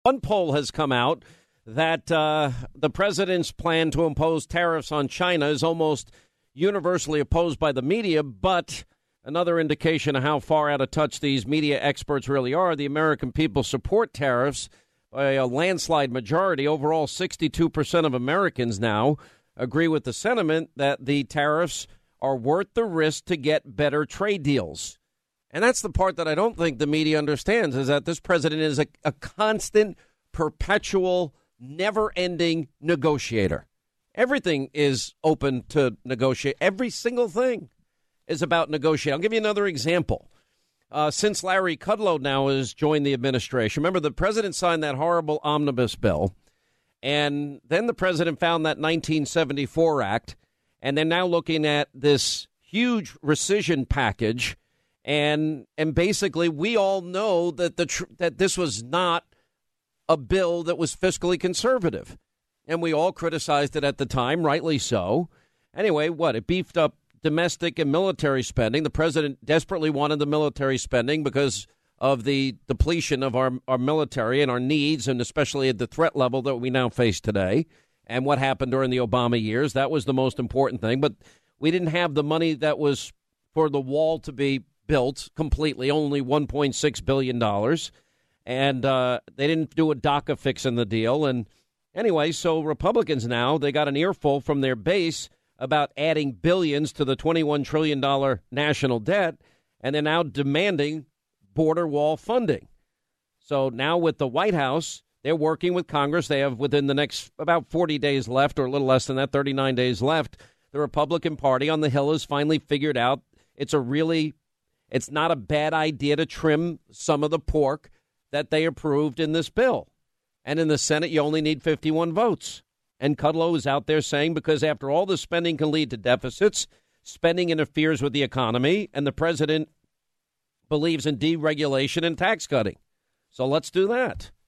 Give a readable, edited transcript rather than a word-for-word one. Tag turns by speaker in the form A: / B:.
A: One poll has come out that the president's plan to impose tariffs on China is almost universally opposed by the media, but another indication of how far out of touch these media experts really are. The American people support tariffs by a landslide majority. Overall, 62% of Americans now agree with the sentiment that the tariffs are worth the risk to get better trade deals. And that's the part that I don't think the media understands, is that this president is a constant, perpetual, never-ending negotiator. Everything is open to negotiate. Every single thing is about negotiating. I'll give you another example. Since Larry Kudlow now has joined the administration, remember the president signed that horrible omnibus bill, and then the president found that 1974 Act, and they're now looking at this huge rescission package. And basically, we all know that that this was not a bill that was fiscally conservative. And we all criticized it at the time, rightly so. Anyway, it beefed up domestic and military spending. The president desperately wanted the military spending because of the depletion of our military and our needs, and especially at the threat level that we now face today. And what happened during the Obama years, that was the most important thing. But we didn't have the money that was for the wall to be built completely, only $1.6 billion. And they didn't do a DACA fix in the deal. And anyway, so Republicans now, they got an earful from their base about adding billions to the $21 trillion national debt. And they're now demanding border wall funding. So now with the White House, they're working with Congress. They have within the next about 40 days left, or a little less than that, 39 days left. The Republican Party on the Hill has finally figured out it's not a bad idea to trim some of the pork that they approved in this bill. And in the Senate, you only need 51 votes. And Kudlow is out there saying, because after all, the spending can lead to deficits, spending interferes with the economy, and the president believes in deregulation and tax cutting. So let's do that.